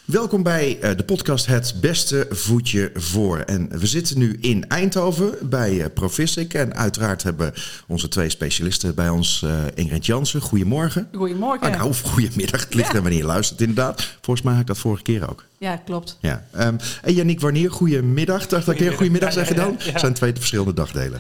Welkom bij de podcast Het Beste Voetje Voor. En we zitten nu in Eindhoven bij Provissic. En uiteraard hebben onze twee specialisten bij ons, Ingrid Jansen. Goedemorgen. Goedemorgen. Nou, of goedemiddag. Het ligt er wanneer je luistert, inderdaad. Volgens mij had ik dat vorige keer ook. Ja, klopt. Ja. En Yannick Warnier, goedemiddag. Dacht ik goedemiddag zeggen dan? Het zijn twee verschillende dagdelen.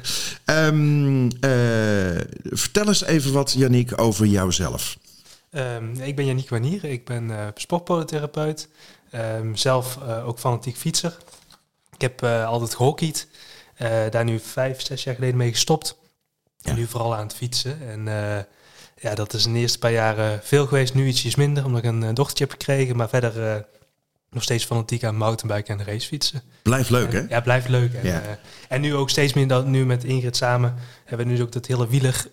Vertel eens even wat, Yannick, over jouzelf. Ik ben Yannick Warnier, ik ben sportpodotherapeut, zelf ook fanatiek fietser. Ik heb altijd gehockeyd, daar nu 5-6 jaar geleden mee gestopt. En nu vooral aan het fietsen. En dat is in de eerste paar jaren veel geweest, nu ietsjes minder, omdat ik een dochtertje heb gekregen. Maar verder nog steeds fanatiek aan mountainbiken en racefietsen. Blijft leuk, hè? Ja, blijft leuk. En nu ook steeds meer, nu met Ingrid samen, hebben we nu ook dat hele wieler...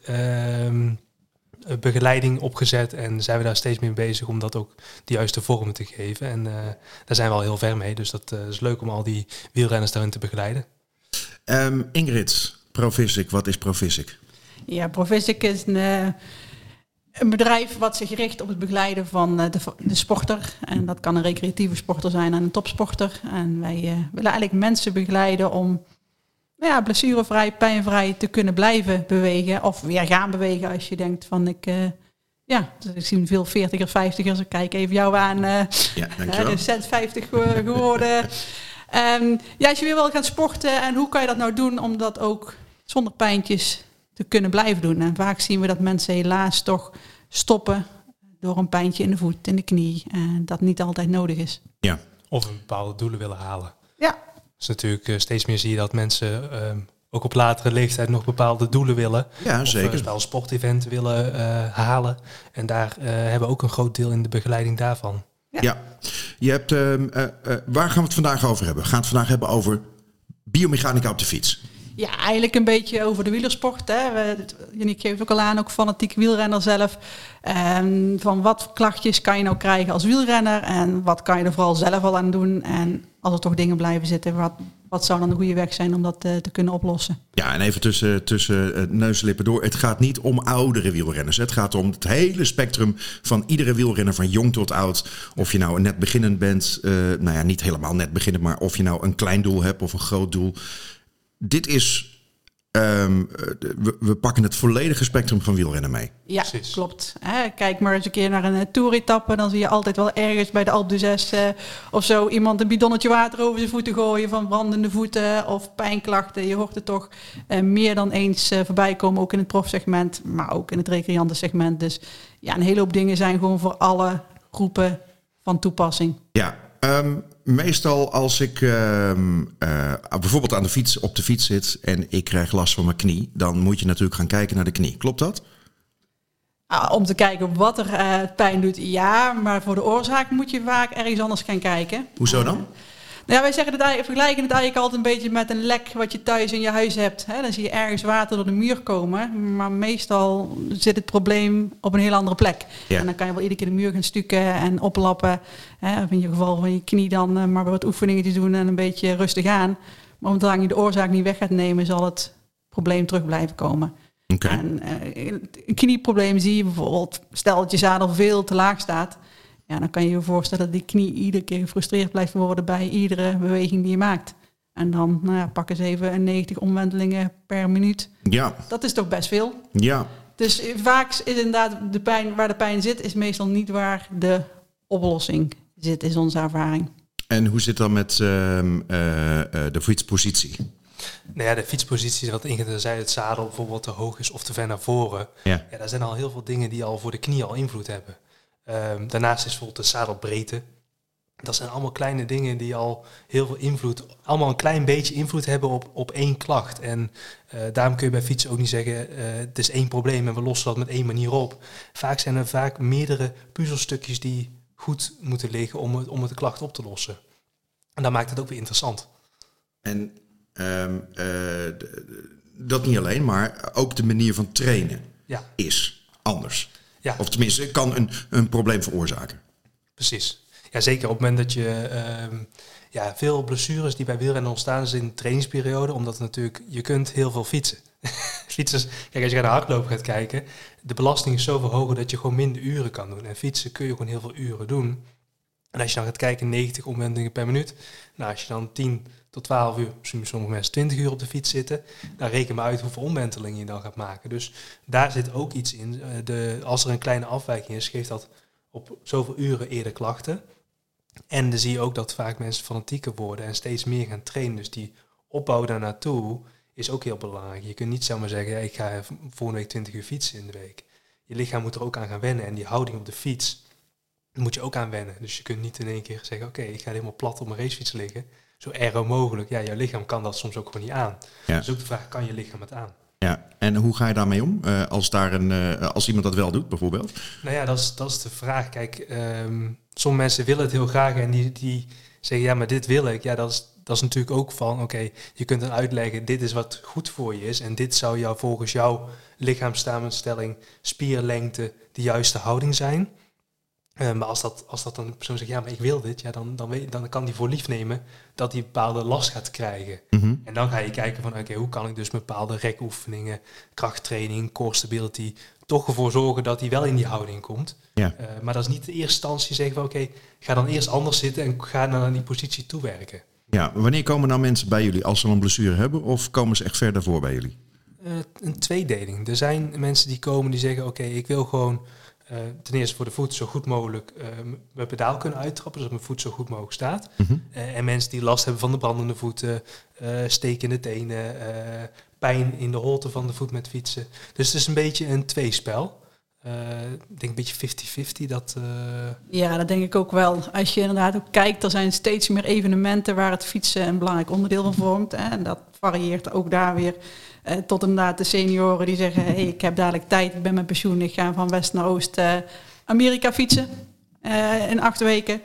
begeleiding opgezet en zijn we daar steeds mee bezig om dat ook de juiste vorm te geven. En daar zijn we al heel ver mee, dus dat is leuk om al die wielrenners daarin te begeleiden. Ingrid, Provissic, wat is Provissic? Ja, Provissic is een bedrijf wat zich richt op het begeleiden van de sporter. En dat kan een recreatieve sporter zijn en een topsporter. En wij willen eigenlijk mensen begeleiden om blessurevrij, pijnvrij te kunnen blijven bewegen. Of weer gaan bewegen als je denkt van ik zie veel 40er, 50ers. Ik kijk even jou aan. Dankjewel. 50 geworden. Als je weer wil gaan sporten. En hoe kan je dat nou doen om dat ook zonder pijntjes te kunnen blijven doen? En vaak zien we dat mensen helaas toch stoppen door een pijntje in de voet, in de knie. En dat niet altijd nodig is. Ja. Of een bepaalde doelen willen halen. Ja. Dus natuurlijk steeds meer zie je dat mensen ook op latere leeftijd nog bepaalde doelen willen. Ja, zeker. Of wel sporteventen willen halen. En daar hebben we ook een groot deel in de begeleiding daarvan. Ja. Je hebt, waar gaan we het vandaag over hebben? We gaan het vandaag hebben over biomechanica op de fiets. Ja, eigenlijk een beetje over de wielersport. Yannick geeft ook al aan, ook fanatiek wielrenner zelf. Van wat klachtjes kan je nou krijgen als wielrenner? En wat kan je er vooral zelf al aan doen? En als er toch dingen blijven zitten, wat zou dan de goede weg zijn om dat te kunnen oplossen? Ja, en even tussen neus en lippen door. Het gaat niet om oudere wielrenners. Het gaat om het hele spectrum van iedere wielrenner, van jong tot oud. Of je nou net beginnend bent, niet helemaal net beginnend, maar of je nou een klein doel hebt of een groot doel. Dit is, we pakken het volledige spectrum van wielrennen mee. Ja, precies. Klopt. Kijk maar eens een keer naar een toeretappe. Dan zie je altijd wel ergens bij de Alpe d'Huez of zo iemand een bidonnetje water over zijn voeten gooien van brandende voeten of pijnklachten. Je hoort het toch meer dan eens voorbij komen, ook in het profsegment, maar ook in het recreantensegment. Dus ja, een hele hoop dingen zijn gewoon voor alle groepen van toepassing. Ja, meestal als ik bijvoorbeeld op de fiets zit en ik krijg last van mijn knie, dan moet je natuurlijk gaan kijken naar de knie. Klopt dat? Om te kijken wat er pijn doet, ja. Maar voor de oorzaak moet je vaak ergens anders gaan kijken. Hoezo dan? Wij vergelijken het eigenlijk altijd een beetje met een lek wat je thuis in je huis hebt. Dan zie je ergens water door de muur komen. Maar meestal zit het probleem op een heel andere plek. Ja. En dan kan je wel iedere keer de muur gaan stukken en oplappen. Of in je geval van je knie dan maar wat oefeningen te doen en een beetje rustig aan. Maar omdat je de oorzaak niet weg gaat nemen, zal het probleem terug blijven komen. Okay. En een knieprobleem zie je bijvoorbeeld, stel dat je zadel veel te laag staat. Ja, dan kan je je voorstellen dat die knie iedere keer gefrustreerd blijft worden bij iedere beweging die je maakt. En dan pak eens even 90 omwentelingen per minuut. Ja. Dat is toch best veel. Ja. Dus vaak is inderdaad de pijn, waar de pijn zit, is meestal niet waar de oplossing zit, is onze ervaring. En hoe zit dat met de fietspositie? De fietspositie, wat Ingrid zei, het zadel bijvoorbeeld te hoog is of te ver naar voren. Ja, daar zijn al heel veel dingen die al voor de knie al invloed hebben. Daarnaast is bijvoorbeeld de zadelbreedte. Dat zijn allemaal kleine dingen die al heel veel invloed, allemaal een klein beetje invloed hebben op één klacht. En daarom kun je bij fietsen ook niet zeggen, het is één probleem en we lossen dat met één manier op. Vaak zijn er meerdere puzzelstukjes die goed moeten liggen om het klacht op te lossen. En dat maakt het ook weer interessant. En dat niet alleen, maar ook de manier van trainen is anders. Ja. Of tenminste, kan een probleem veroorzaken. Precies. Ja, zeker op het moment dat je veel blessures die bij wielrennen ontstaan is in de trainingsperiode, omdat natuurlijk je kunt heel veel fietsen. Fietsers, kijk, als je naar de hardlopen gaat kijken, de belasting is zoveel hoger dat je gewoon minder uren kan doen. En fietsen kun je gewoon heel veel uren doen. En als je dan gaat kijken, 90 omwentelingen per minuut. Nou, als je dan 10 tot 12 uur, misschien sommige mensen 20 uur op de fiets zitten, dan reken maar uit hoeveel omwentelingen je dan gaat maken. Dus daar zit ook iets in. Als er een kleine afwijking is, geeft dat op zoveel uren eerder klachten. En dan zie je ook dat vaak mensen fanatieker worden en steeds meer gaan trainen. Dus die opbouw daar naartoe is ook heel belangrijk. Je kunt niet zomaar zeggen, ik ga volgende week 20 uur fietsen in de week. Je lichaam moet er ook aan gaan wennen. En die houding op de fiets, daar moet je ook aan wennen. Dus je kunt niet in één keer zeggen, oké, ik ga helemaal plat op mijn racefiets liggen. Zo aero mogelijk. Ja, jouw lichaam kan dat soms ook gewoon niet aan. Ja. Dus ook de vraag, kan je lichaam het aan? Ja, en hoe ga je daarmee om? Als iemand dat wel doet, bijvoorbeeld? Nou ja, dat is de vraag. Kijk, sommige mensen willen het heel graag en die zeggen, ja, maar dit wil ik. Ja, dat is natuurlijk ook van, oké, je kunt dan uitleggen, dit is wat goed voor je is. En dit zou jou volgens jouw lichaamssamenstelling, spierlengte, de juiste houding zijn. Maar als dat dan een persoon zegt, ja, maar ik wil dit, ja, dan kan die voor lief nemen dat hij bepaalde last gaat krijgen. Mm-hmm. En dan ga je kijken van, oké, hoe kan ik dus bepaalde rekoefeningen, krachttraining, core stability, toch ervoor zorgen dat hij wel in die houding komt. Ja. Maar dat is niet de eerste instantie zeggen van, oké, ga dan eerst anders zitten en ga dan naar die positie toewerken. Ja, wanneer komen nou mensen bij jullie als ze een blessure hebben of komen ze echt verder voor bij jullie? Een tweedeling. Er zijn mensen die komen die zeggen, oké, ik wil gewoon ten eerste voor de voet zo goed mogelijk mijn pedaal kunnen uittrappen, zodat mijn voet zo goed mogelijk staat. Mm-hmm. En mensen die last hebben van de brandende voeten, stekende tenen, pijn in de holte van de voet met fietsen. Dus het is een beetje een tweespel. Ik denk een beetje 50-50. Ja, dat denk ik ook wel. Als je inderdaad ook kijkt, er zijn steeds meer evenementen waar het fietsen een belangrijk onderdeel van vormt. Hè. En dat varieert ook daar weer tot inderdaad de senioren die zeggen, hey, ik heb dadelijk tijd, ik ben met pensioen, ik ga van west naar oost Amerika fietsen in 8 weken.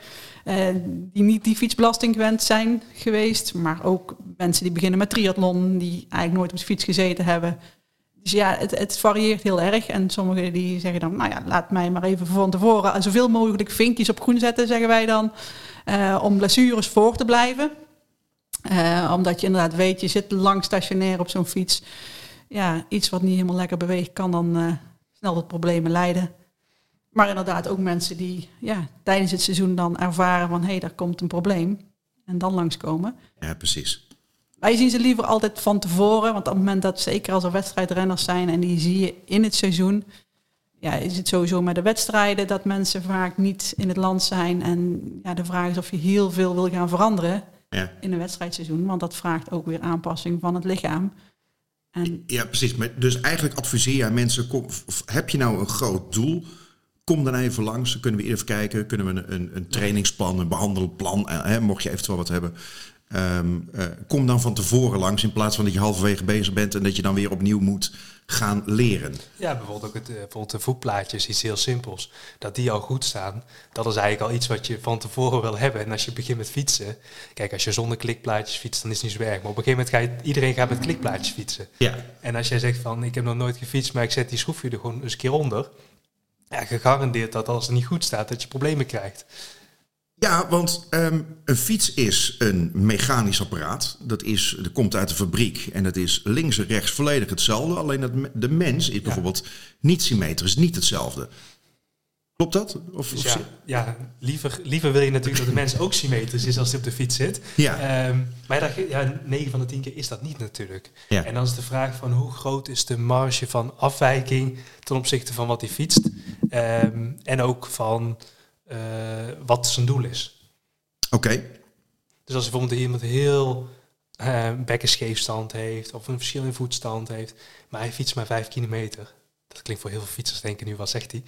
Die niet die fietsbelasting gewend zijn geweest, maar ook mensen die beginnen met triathlon, die eigenlijk nooit op de fiets gezeten hebben. Dus ja, het varieert heel erg. En sommigen die zeggen dan, nou ja, laat mij maar even van tevoren zoveel mogelijk vinkjes op groen zetten, zeggen wij dan, om blessures voor te blijven. Omdat je inderdaad weet, je zit lang stationair op zo'n fiets. Ja, iets wat niet helemaal lekker beweegt kan dan snel tot problemen leiden. Maar inderdaad ook mensen die tijdens het seizoen dan ervaren van, hé, daar komt een probleem. En dan langskomen. Ja, precies. Wij zien ze liever altijd van tevoren. Want op het moment dat, zeker als er wedstrijdrenners zijn en die zie je in het seizoen, ja, is het sowieso met de wedstrijden dat mensen vaak niet in het land zijn. En ja, de vraag is of je heel veel wil gaan veranderen in een wedstrijdseizoen. Want dat vraagt ook weer aanpassing van het lichaam. En ja, precies. Maar dus eigenlijk adviseer jij mensen, heb je nou een groot doel? Kom dan even langs, dan kunnen we even kijken. Kunnen we een trainingsplan, een behandelplan, mocht je eventueel wat hebben. Kom dan van tevoren langs in plaats van dat je halverwege bezig bent en dat je dan weer opnieuw moet gaan leren. Ja, bijvoorbeeld ook bijvoorbeeld de voetplaatjes, iets heel simpels. Dat die al goed staan, dat is eigenlijk al iets wat je van tevoren wil hebben. En als je begint met fietsen, kijk, als je zonder klikplaatjes fietst, dan is het niet zo erg. Maar op een gegeven moment iedereen gaat met klikplaatjes fietsen. Ja. En als jij zegt van, ik heb nog nooit gefietst, maar ik zet die schroefje er gewoon eens een keer onder. Ja, gegarandeerd dat als het niet goed staat, dat je problemen krijgt. Ja, want een fiets is een mechanisch apparaat. Dat komt uit de fabriek en dat is links en rechts volledig hetzelfde. Alleen dat de mens is bijvoorbeeld niet symmetrisch, niet hetzelfde. Klopt dat? Dus liever wil je natuurlijk dat de mens ook symmetrisch is als hij op de fiets zit. Ja. Maar 9 van de 10 keer is dat niet natuurlijk. Ja. En dan is de vraag van hoe groot is de marge van afwijking ten opzichte van wat hij fietst. En ook van wat zijn doel is. Oké. Dus als bijvoorbeeld iemand heel bekkenscheefstand heeft of een verschil in voetstand heeft, maar hij fietst maar 5 kilometer. Dat klinkt voor heel veel fietsers denken nu, wat zegt hij?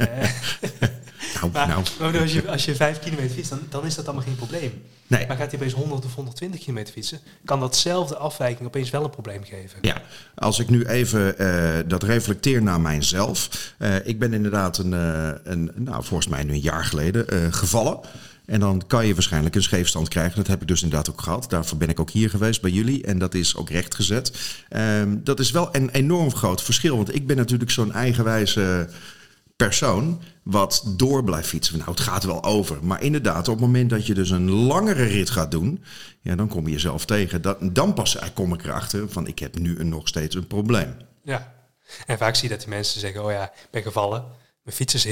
Maar als je 5 kilometer fietst, dan is dat allemaal geen probleem. Nee. Maar gaat hij opeens 100 of 120 kilometer fietsen, kan datzelfde afwijking opeens wel een probleem geven. Ja, als ik nu even dat reflecteer naar mijzelf. Ik ben inderdaad volgens mij nu een jaar geleden gevallen. En dan kan je waarschijnlijk een scheefstand krijgen. Dat heb ik dus inderdaad ook gehad. Daarvoor ben ik ook hier geweest bij jullie. En dat is ook rechtgezet. Dat is wel een enorm groot verschil. Want ik ben natuurlijk zo'n eigenwijze persoon wat door blijft fietsen. Nou, het gaat wel over. Maar inderdaad, op het moment dat je dus een langere rit gaat doen, ja, dan kom je jezelf tegen. Dan pas kom ik erachter van, ik heb nu nog steeds een probleem. Ja, en vaak zie je dat die mensen zeggen, oh ja, ik ben gevallen. Mijn fiets is heel.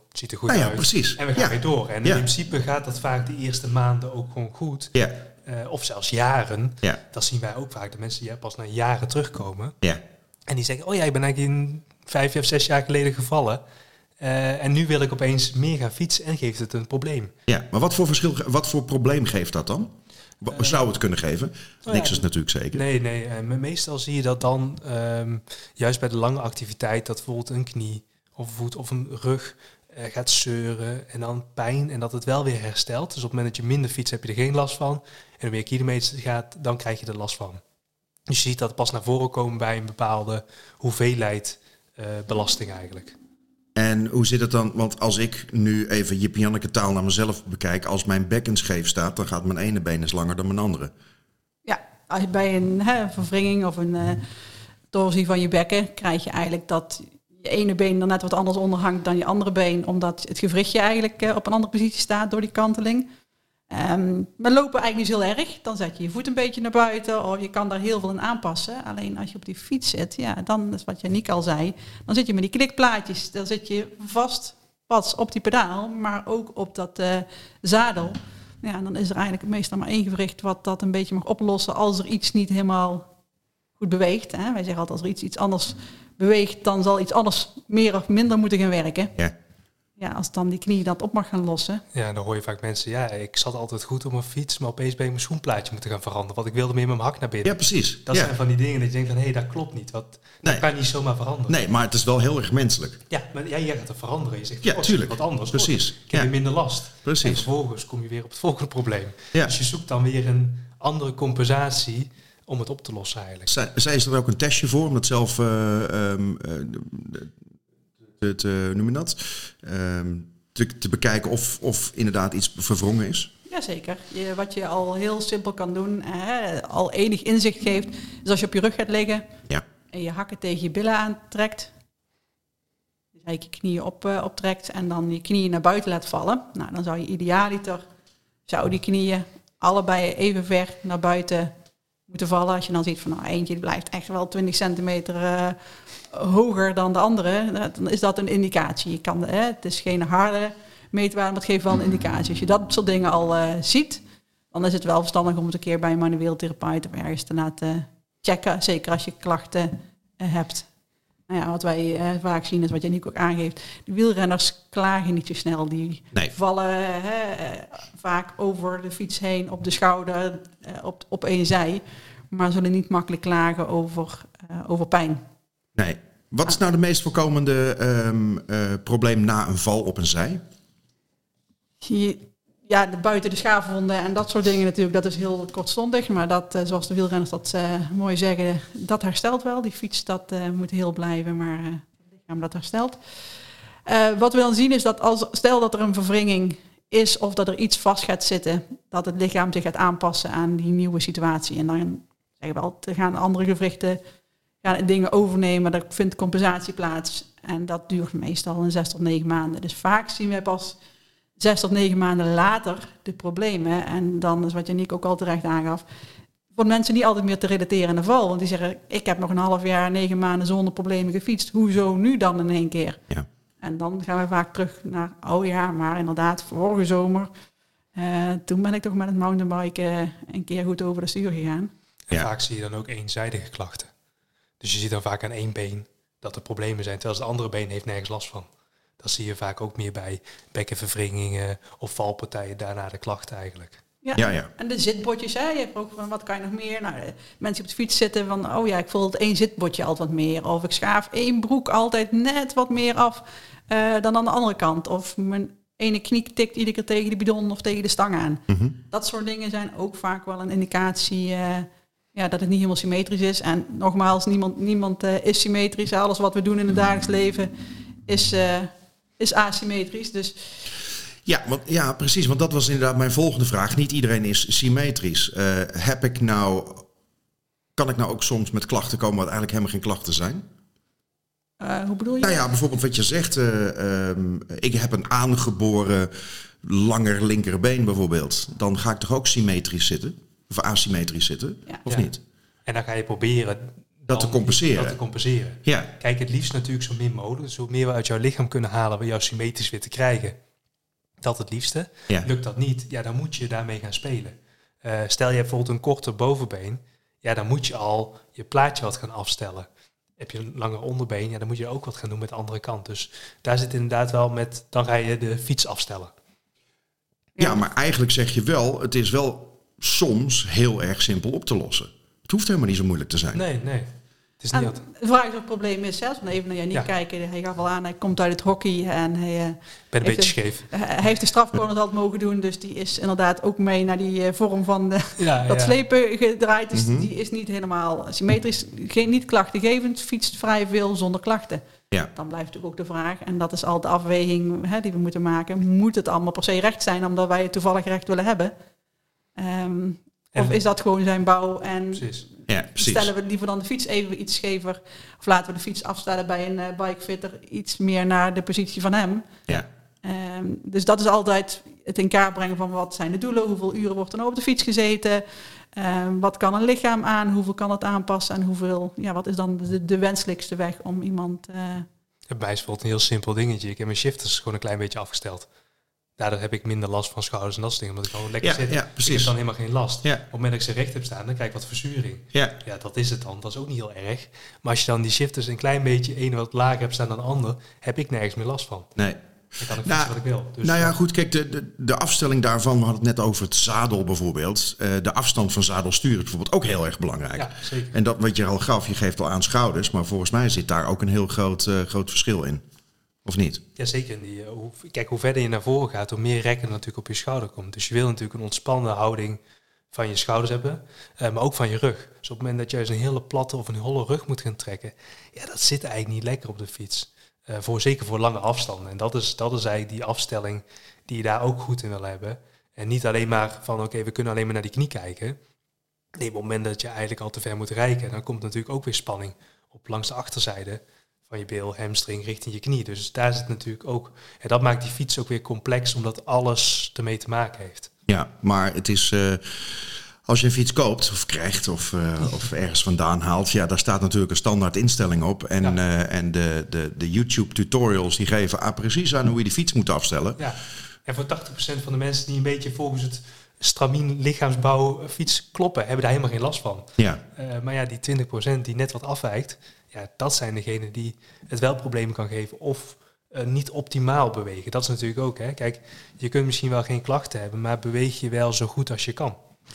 het ziet er goed uit. Precies. En we gaan weer door. En in principe gaat dat vaak de eerste maanden ook gewoon goed. Ja. Of zelfs jaren. Ja. Dat zien wij ook vaak. De mensen die pas na jaren terugkomen. Ja. En die zeggen, ik ben eigenlijk 5 of 6 jaar geleden gevallen. En nu wil ik opeens meer gaan fietsen en geeft het een probleem. Ja, maar wat voor probleem geeft dat dan? Zou het kunnen geven? Niks is natuurlijk zeker. Nee. Meestal zie je dat dan, juist bij de lange activiteit, dat bijvoorbeeld een knie of een voet of een rug gaat zeuren en dan pijn en dat het wel weer herstelt. Dus op het moment dat je minder fietst heb je er geen last van. En hoe meer kilometers gaat, dan krijg je er last van. Dus je ziet dat pas naar voren komen bij een bepaalde hoeveelheid belasting eigenlijk. En hoe zit het dan? Want als ik nu even Jip-Janneke taal naar mezelf bekijk, als mijn bekken scheef staat, dan gaat mijn ene been eens langer dan mijn andere. Ja, als je bij een verwringing of een torsie van je bekken krijg je eigenlijk dat je ene been er net wat anders onder hangt dan je andere been, omdat het gewrichtje eigenlijk op een andere positie staat door die kanteling. Maar lopen eigenlijk niet heel erg. Dan zet je je voet een beetje naar buiten of je kan daar heel veel in aanpassen. Alleen als je op die fiets zit, dan is wat Janiek al zei, dan zit je met die klikplaatjes. Dan zit je vast pas op die pedaal, maar ook op dat zadel. Ja, en dan is er eigenlijk meestal maar één gewricht wat dat een beetje mag oplossen als er iets niet helemaal goed beweegt. Hè. Wij zeggen altijd, als er iets anders beweegt, dan zal iets anders meer of minder moeten gaan werken. Ja. Ja, als dan die knie dat op mag gaan lossen. Ja, dan hoor je vaak mensen, ik zat altijd goed op mijn fiets, maar opeens ben ik mijn schoenplaatje moeten gaan veranderen, want ik wilde meer met mijn hak naar binnen. Ja, precies. Dat zijn van die dingen dat je denkt van, dat klopt niet, dat kan niet zomaar veranderen. Nee, maar het is wel heel erg menselijk. Ja, maar jij gaat het veranderen. Je zegt, tuurlijk. Wat anders. Precies. Ik heb minder last. Precies. En vervolgens kom je weer op het volgende probleem. Ja. Dus je zoekt dan weer een andere compensatie om het op te lossen eigenlijk. Zij is er ook een testje voor om dat zelf noem je dat? Te bekijken of inderdaad iets verwrongen is? Jazeker. Wat je al heel simpel kan doen, al enig inzicht geeft, is als je op je rug gaat liggen en je hakken tegen je billen aantrekt, dus eigenlijk je knieën optrekt en dan je knieën naar buiten laat vallen. Nou, dan zou je idealiter, die knieën allebei even ver naar buiten moeten vallen. Als je dan ziet van eentje blijft echt wel 20 centimeter hoger dan de andere, dan is dat een indicatie. Het is geen harde meetwaarde, maar het geeft wel een indicatie. Als je dat soort dingen al ziet, dan is het wel verstandig om het een keer bij een manueel therapeut of ergens te laten checken. Zeker als je klachten hebt. Nou ja, wat wij vaak zien is wat Janiek ook aangeeft. De wielrenners klagen niet zo snel. Die vallen vaak over de fiets heen, op de schouder, op één zij. Maar zullen niet makkelijk klagen over pijn. Nee. Wat is nou de meest voorkomende probleem na een val op een zij? Ja, buiten de schaafwonden en dat soort dingen natuurlijk, dat is heel kortstondig. Maar dat, zoals de wielrenners dat mooi zeggen, dat herstelt wel. Die fiets, dat moet heel blijven, maar het lichaam dat herstelt. Wat we dan zien is dat stel dat er een verwringing is of dat er iets vast gaat zitten, dat het lichaam zich gaat aanpassen aan die nieuwe situatie. En dan zeggen we wel, er gaan andere gewrichten dingen overnemen, er vindt compensatie plaats. En dat duurt meestal 6 tot 9 maanden. Dus vaak zien we pas 6 tot 9 maanden later de problemen. En dan is wat Janiek ook al terecht aangaf, voor mensen niet altijd meer te relateren aan de val. Want die zeggen, ik heb nog een half jaar, 9 maanden zonder problemen gefietst. Hoezo nu dan in één keer? Ja. En dan gaan we vaak terug naar, maar inderdaad, vorige zomer, toen ben ik toch met het mountainbiken een keer goed over de stuur gegaan. En vaak zie je dan ook eenzijdige klachten. Dus je ziet dan vaak aan één been dat er problemen zijn, terwijl het andere been heeft nergens last van. Dat zie je vaak ook meer bij bekkenverwringingen of valpartijen, daarna de klachten eigenlijk. Ja. En de zitbotjes, je hebt ook van wat kan je nog meer? Nou, mensen die op de fiets zitten van, ik voel het één zitbotje altijd wat meer. Of ik schaaf één broek altijd net wat meer af dan aan de andere kant. Of mijn ene knie tikt iedere keer tegen de bidon of tegen de stang aan. Mm-hmm. Dat soort dingen zijn ook vaak wel een indicatie dat het niet helemaal symmetrisch is. En nogmaals, niemand is symmetrisch. Alles wat we doen in het dagelijks leven is asymmetrisch. Dus Ja, precies. Want dat was inderdaad mijn volgende vraag. Niet iedereen is symmetrisch. Kan ik nou ook soms met klachten komen wat eigenlijk helemaal geen klachten zijn? Hoe bedoel je? Nou ja, bijvoorbeeld wat je zegt. Ik heb een aangeboren langer linkerbeen bijvoorbeeld. Dan ga ik toch ook symmetrisch zitten? Of asymmetrisch zitten? Of niet? En dan ga je proberen Dat te compenseren. Ja. Kijk, het liefst natuurlijk zo min mogelijk. Dus hoe meer we uit jouw lichaam kunnen halen, we jou symmetrisch weer te krijgen. Dat het liefste. Ja. Lukt dat niet, dan moet je daarmee gaan spelen. Stel je hebt bijvoorbeeld een korter bovenbeen, dan moet je al je plaatje wat gaan afstellen. Heb je een langer onderbeen, dan moet je ook wat gaan doen met de andere kant. Dus daar zit inderdaad wel met, dan ga je de fiets afstellen. Ja, maar eigenlijk zeg je wel, het is wel soms heel erg simpel op te lossen. Het hoeft helemaal niet zo moeilijk te zijn. Nee. Het is niet de vraag is of het probleem is zelfs, even naar Yannick kijken. Hij gaf al aan, hij komt uit het hockey en hij ben een beetje scheef. Hij heeft de strafcorners altijd mogen doen, dus die is inderdaad ook mee naar die vorm van dat slepen gedraaid. Dus die is niet helemaal symmetrisch, niet klachtengevend, fietst vrij veel zonder klachten. Ja. Dan blijft natuurlijk ook de vraag, en dat is al de afweging die we moeten maken. Moet het allemaal per se recht zijn, omdat wij het toevallig recht willen hebben? Of is dat gewoon zijn bouw en precies. Stellen we liever dan de fiets even iets schever, of laten we de fiets afstellen bij een bikefitter iets meer naar de positie van hem. Ja. Dus dat is altijd het in kaart brengen van wat zijn de doelen, hoeveel uren wordt er nou op de fiets gezeten, wat kan een lichaam aan, hoeveel kan het aanpassen en hoeveel, wat is dan de wenselijkste weg om iemand... Bij mij is bijvoorbeeld een heel simpel dingetje. Ik heb mijn shifters gewoon een klein beetje afgesteld. Daardoor heb ik minder last van schouders en dat soort dingen. Omdat ik gewoon lekker zit. Ja, precies. Ik heb dan helemaal geen last. Ja. Op het moment dat ik ze recht heb staan, dan krijg ik wat verzuring. Ja, dat is het dan. Dat is ook niet heel erg. Maar als je dan die shifters een klein beetje een wat lager hebt staan dan de ander, heb ik nergens meer last van. Nee. Dan kan ik fietsen wat ik wil. Dus goed, kijk, de afstelling daarvan, we hadden het net over het zadel bijvoorbeeld. De afstand van zadelstuur is bijvoorbeeld ook heel erg belangrijk. Ja, zeker. En dat wat je al gaf, je geeft al aan schouders, maar volgens mij zit daar ook een heel groot verschil in. Of niet? Jazeker. Kijk, hoe verder je naar voren gaat, hoe meer rekken er natuurlijk op je schouder komt. Dus je wil natuurlijk een ontspannen houding van je schouders hebben, maar ook van je rug. Dus op het moment dat je juist een hele platte of een holle rug moet gaan trekken, dat zit eigenlijk niet lekker op de fiets. Zeker voor lange afstanden. En dat is eigenlijk die afstelling die je daar ook goed in wil hebben. En niet alleen maar van, we kunnen alleen maar naar die knie kijken. Nee, op het moment dat je eigenlijk al te ver moet reiken, dan komt natuurlijk ook weer spanning op langs de achterzijde van je bil, hamstring richting je knie. Dus daar zit natuurlijk ook... En dat maakt die fiets ook weer complex, omdat alles ermee te maken heeft. Ja, maar het is... als je een fiets koopt of krijgt of ergens vandaan haalt... daar staat natuurlijk een standaard instelling op. En de YouTube tutorials die geven precies aan hoe je die fiets moet afstellen. Ja. En voor 80% van de mensen die een beetje volgens het stramien lichaamsbouw fiets kloppen, hebben daar helemaal geen last van. Ja. Maar die 20% die net wat afwijkt, dat zijn degenen die het wel problemen kan geven of niet optimaal bewegen. Dat is natuurlijk ook, hè. Kijk, je kunt misschien wel geen klachten hebben, maar beweeg je wel zo goed als je kan.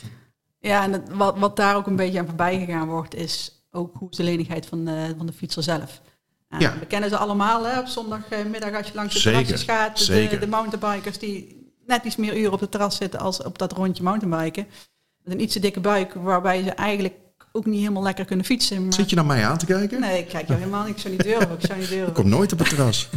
Ja, en wat daar ook een beetje aan voorbij gegaan wordt, is ook hoe de lenigheid van de fietser zelf. We kennen ze allemaal, hè, op zondagmiddag als je langs de terrasjes gaat. De mountainbikers die net iets meer uren op het terras zitten als op dat rondje mountainbiken. Met een iets te dikke buik, waarbij ze eigenlijk ook niet helemaal lekker kunnen fietsen. Maar... Zit je naar mij aan te kijken? Nee, ik kijk jou helemaal niet. Ik zou niet durven. Ik kom nooit op het terras.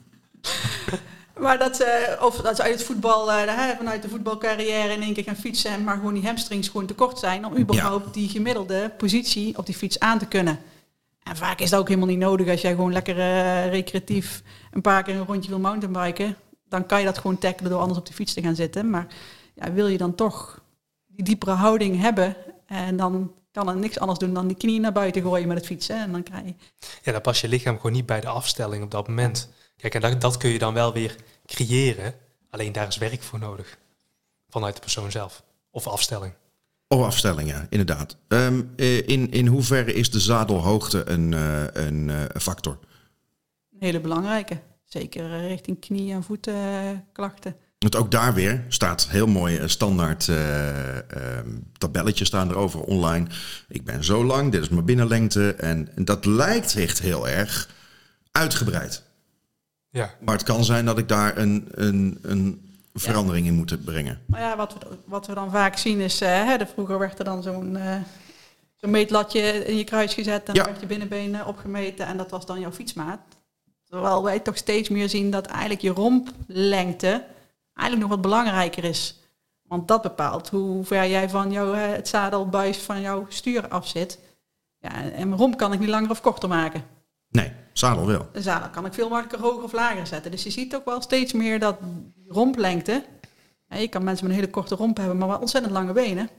Maar dat ze uit het voetbal, vanuit de voetbalcarrière in één keer gaan fietsen, maar gewoon die hamstrings gewoon te kort zijn om überhaupt die gemiddelde positie op die fiets aan te kunnen. En vaak is dat ook helemaal niet nodig als jij gewoon lekker recreatief een paar keer een rondje wil mountainbiken. Dan kan je dat gewoon tackelen door anders op de fiets te gaan zitten. Maar wil je dan toch die diepere houding hebben en dan kan er niks anders doen dan die knieën naar buiten gooien met het fietsen. En dan krijg je... Ja, dan past je lichaam gewoon niet bij de afstelling op dat moment. Kijk, en dat kun je dan wel weer creëren. Alleen daar is werk voor nodig. Vanuit de persoon zelf. Of afstelling. Oh, afstelling, ja, inderdaad. In hoeverre is de zadelhoogte een factor? Een hele belangrijke. Zeker richting knie- en voetklachten. Want ook daar weer staat heel mooi standaard tabelletjes staan erover online. Ik ben zo lang, dit is mijn binnenlengte. En dat lijkt echt heel erg uitgebreid. Ja. Maar het kan zijn dat ik daar een verandering in moet brengen. Maar wat we dan vaak zien is... vroeger werd er dan zo'n meetlatje in je kruis gezet... en dan werd je binnenbeen opgemeten en dat was dan jouw fietsmaat. Terwijl wij toch steeds meer zien dat eigenlijk je romplengte... eigenlijk nog wat belangrijker is. Want dat bepaalt hoe ver jij van het zadelbuis van jouw stuur af zit. Ja, en mijn romp kan ik niet langer of korter maken. Nee, zadel wel. De zadel kan ik veel makkelijker hoger of lager zetten. Dus je ziet ook wel steeds meer dat romplengte... je kan mensen met een hele korte romp hebben, maar wel ontzettend lange benen.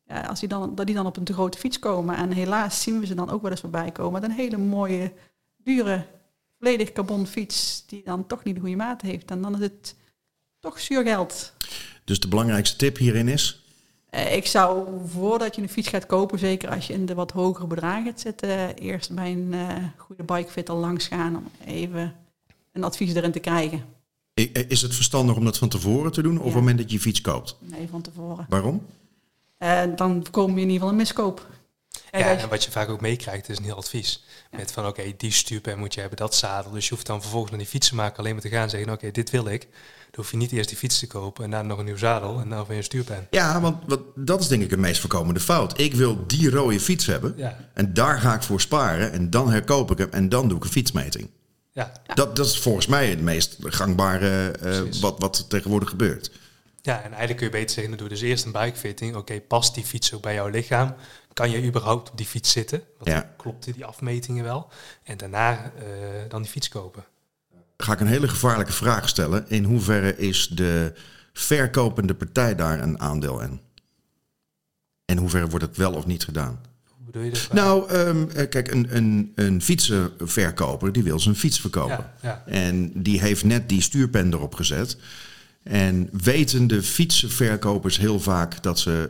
als die dan op een te grote fiets komen. En helaas zien we ze dan ook wel eens voorbij komen. Met een hele mooie, dure, volledig carbon fiets die dan toch niet de goede maat heeft. En dan is het toch zuur geld. Dus de belangrijkste tip hierin is? Ik zou, voordat je een fiets gaat kopen, zeker als je in de wat hogere bedragen gaat zitten, eerst bij een goede bikefitter langs gaan om even een advies erin te krijgen. Is het verstandig om dat van tevoren te doen of op het moment dat je fiets koopt? Nee, van tevoren. Waarom? Dan kom je in ieder geval een miskoop. En wat je vaak ook meekrijgt is een heel advies. Met van oké, die stuurpen moet je hebben, dat zadel. Dus je hoeft dan vervolgens naar die fietsenmaker alleen maar te gaan en zeggen, oké, dit wil ik. Dan hoef je niet eerst die fiets te kopen en daarna nog een nieuw zadel en dan weer een stuurpen. Ja, want dat is denk ik de meest voorkomende fout. Ik wil die rode fiets hebben en daar ga ik voor sparen en dan herkoop ik hem en dan doe ik een fietsmeting. Ja. Dat is volgens mij het meest gangbare wat tegenwoordig gebeurt. Ja, en eigenlijk kun je beter zeggen, dan doe dus eerst een bikefitting. Oké, past die fiets ook bij jouw lichaam? Kan je überhaupt op die fiets zitten? Klopt die afmetingen wel? En daarna dan die fiets kopen. Ga ik een hele gevaarlijke vraag stellen. In hoeverre is de verkopende partij daar een aandeel in? En in hoeverre wordt het wel of niet gedaan? Hoe bedoel je dat? Nou, kijk, een fietsenverkoper die wil zijn fiets verkopen. Ja. En die heeft net die stuurpen erop gezet. En weten de fietsenverkopers heel vaak dat ze...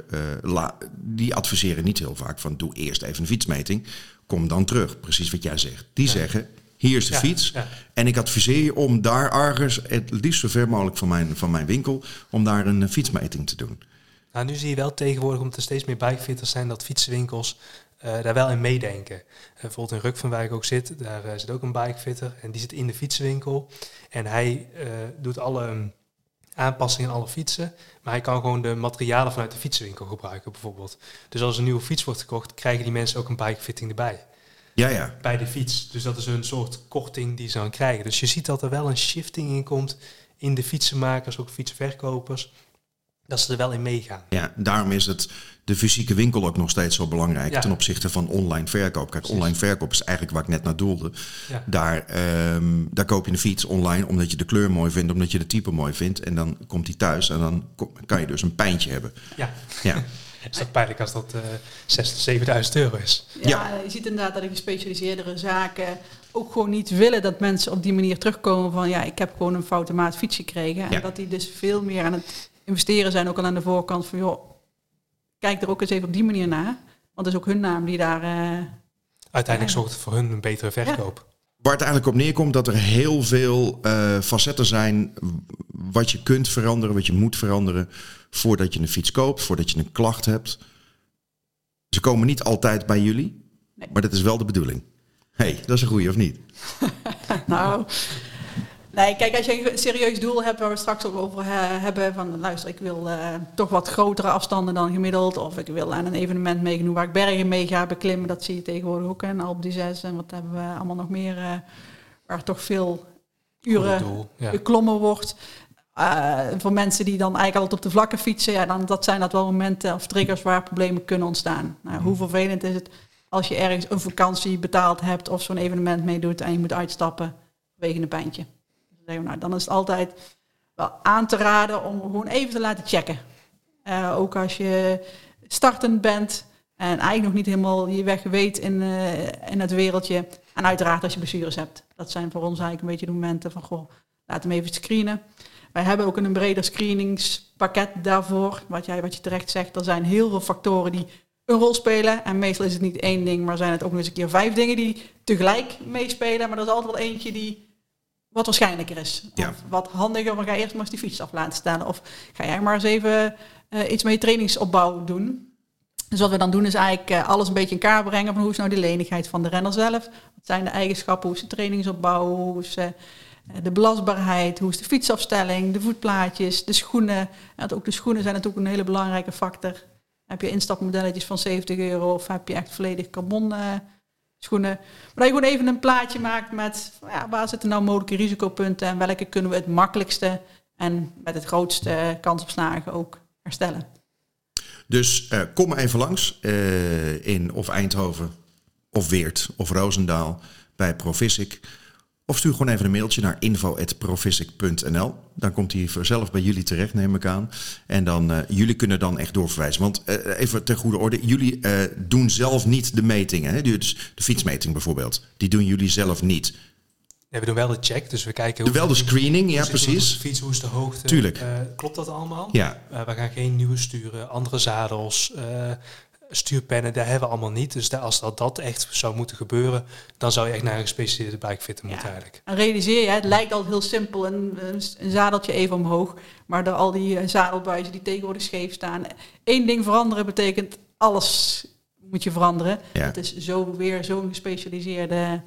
die adviseren niet heel vaak van doe eerst even een fietsmeting. Kom dan terug, precies wat jij zegt. Die zeggen, hier is de fiets. Ja. En ik adviseer je om daar ergens, het liefst zo ver mogelijk van mijn winkel... om daar een fietsmeting te doen. Nou, nu zie je wel tegenwoordig, omdat er steeds meer bikefitters zijn... dat fietsenwinkels daar wel in meedenken. Bijvoorbeeld in Rukven, waar ik ook zit, daar zit ook een bikefitter. En die zit in de fietsenwinkel. En hij doet alle... aanpassingen aan alle fietsen, maar hij kan gewoon de materialen vanuit de fietsenwinkel gebruiken bijvoorbeeld. Dus als een nieuwe fiets wordt gekocht, krijgen die mensen ook een bikefitting erbij. Ja. Bij de fiets. Dus dat is een soort korting die ze dan krijgen. Dus je ziet dat er wel een shifting in komt in de fietsenmakers, ook fietsenverkopers, dat ze er wel in meegaan. Ja, daarom is het de fysieke winkel ook nog steeds zo belangrijk ten opzichte van online verkoop. Kijk, online verkoop is eigenlijk waar ik net naar doelde. Ja. Daar koop je een fiets online omdat je de kleur mooi vindt, omdat je de type mooi vindt. En dan komt die thuis en dan kan je dus een pijntje hebben. Ja. Is dat pijnlijk als dat 6.000 tot 7.000 euro is? Ja, je ziet inderdaad dat de gespecialiseerdere zaken ook gewoon niet willen dat mensen op die manier terugkomen van ik heb gewoon een foute maat fiets gekregen. En dat die dus veel meer aan het investeren zijn, ook al aan de voorkant van kijk er ook eens even op die manier naar. Want het is ook hun naam die daar... Uiteindelijk zorgt het voor hun een betere verkoop. Ja. Waar het eigenlijk op neerkomt dat er heel veel facetten zijn wat je kunt veranderen, wat je moet veranderen voordat je een fiets koopt, voordat je een klacht hebt. Ze komen niet altijd bij jullie, maar dat is wel de bedoeling. Dat is een goeie of niet? Nou... Nee, kijk, als je een serieus doel hebt waar we straks ook over hebben, van luister, ik wil toch wat grotere afstanden dan gemiddeld, of ik wil aan een evenement meedoen waar ik bergen mee ga beklimmen, dat zie je tegenwoordig ook in Alpe d'Huez en wat hebben we allemaal nog meer, waar toch veel uren geklommen wordt. Voor mensen die dan eigenlijk altijd op de vlakken fietsen, dan zijn dat wel momenten of triggers waar problemen kunnen ontstaan. Nou, hoe vervelend is het als je ergens een vakantie betaald hebt of zo'n evenement meedoet en je moet uitstappen vanwege een pijntje. Dan is het altijd wel aan te raden om gewoon even te laten checken. Ook als je startend bent en eigenlijk nog niet helemaal je weg weet in het wereldje. En uiteraard als je blessures hebt. Dat zijn voor ons eigenlijk een beetje de momenten van, laat hem even screenen. Wij hebben ook een breder screeningspakket daarvoor. Wat je terecht zegt, er zijn heel veel factoren die een rol spelen. En meestal is het niet één ding, maar zijn het ook nog eens een keer 5 dingen die tegelijk meespelen. Maar er is altijd wel eentje die wat waarschijnlijker is. Of wat handiger, maar ga eerst maar eens die fiets af laten staan. Of ga jij maar eens even iets met je trainingsopbouw doen. Dus wat we dan doen is eigenlijk alles een beetje in kaart brengen van hoe is nou de lenigheid van de renner zelf. Wat zijn de eigenschappen, hoe is de trainingsopbouw, hoe is de belastbaarheid, hoe is de fietsafstelling, de voetplaatjes, de schoenen. En ook de schoenen zijn natuurlijk een hele belangrijke factor. Heb je instapmodelletjes van €70 of heb je echt volledig carbon schoenen. Maar dat je gewoon even een plaatje maakt met waar zitten nou mogelijke risicopunten en welke kunnen we het makkelijkste en met het grootste kans op slagen ook herstellen. Dus kom maar even langs in of Eindhoven of Weert of Roosendaal bij Provisic Of stuur gewoon even een mailtje naar info@provissic.nl. Dan komt hij vanzelf bij jullie terecht, neem ik aan. En dan jullie kunnen dan echt doorverwijzen. Want even ter goede orde, jullie doen zelf niet de metingen. Hè? Dus de fietsmeting bijvoorbeeld, die doen jullie zelf niet. Ja, we doen wel de check, dus we kijken... Wel de screening, ja precies. De fiets, hoe is de hoogte? Tuurlijk. Klopt dat allemaal? Ja. We gaan geen nieuwe sturen, andere zadels... stuurpennen, daar hebben we allemaal niet. Dus als dat echt zou moeten gebeuren, dan zou je echt naar een gespecialiseerde bikefitter moeten eigenlijk. En realiseer je, het lijkt altijd heel simpel, een zadeltje even omhoog, maar door al die zadelbuizen die tegenwoordig scheef staan, 1 ding veranderen betekent alles moet je veranderen. Ja. Het is weer zo'n gespecialiseerde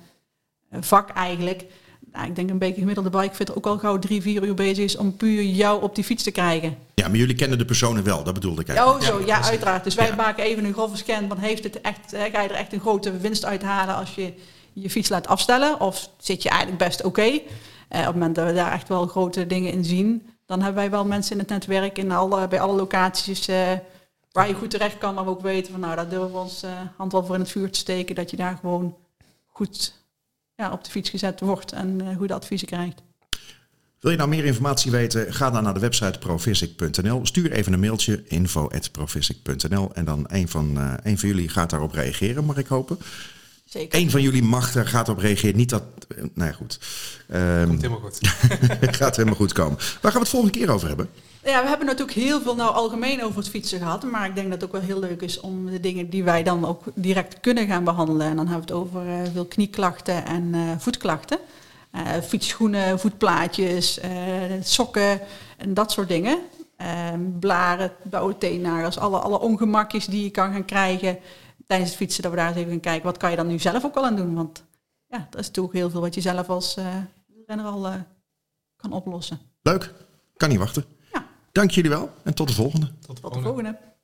vak eigenlijk. Nou, ik denk een beetje gemiddelde bikefitter ook al gauw 3-4 uur bezig is om puur jou op die fiets te krijgen. Ja, maar jullie kennen de personen wel, dat bedoelde ik eigenlijk. Ja, uiteraard. Dus wij maken even een grove scan van heeft het echt, ga je er echt een grote winst uithalen als je je fiets laat afstellen? Of zit je eigenlijk best oké? Op het moment dat we daar echt wel grote dingen in zien, dan hebben wij wel mensen in het netwerk bij alle locaties waar je goed terecht kan, maar we ook weten van daar durven we ons hand wel voor in het vuur te steken, dat je daar gewoon goed op de fiets gezet wordt en goede adviezen krijgt. Wil je nou meer informatie weten? Ga dan naar de website provissic.nl. Stuur even een mailtje, info@provissic.nl. En dan een van jullie gaat daarop reageren, mag ik hopen. Zeker. Eén van jullie gaat erop reageren. Niet dat... Nou ja, goed. Komt helemaal goed. Gaat helemaal goed komen. Waar gaan we het volgende keer over hebben? Ja, we hebben natuurlijk heel veel algemeen over het fietsen gehad. Maar ik denk dat het ook wel heel leuk is om de dingen die wij dan ook direct kunnen gaan behandelen. En dan hebben we het over veel knieklachten en voetklachten. Fietsschoenen, voetplaatjes, sokken en dat soort dingen. Blaren, bouwen teennagels, alle ongemakjes die je kan gaan krijgen tijdens het fietsen. Dat we daar eens even gaan kijken, wat kan je dan nu zelf ook al aan doen? Want ja, dat is natuurlijk heel veel wat je zelf als renner al kan oplossen. Leuk, kan niet wachten. Ja. Dank jullie wel en tot de volgende. Tot de volgende.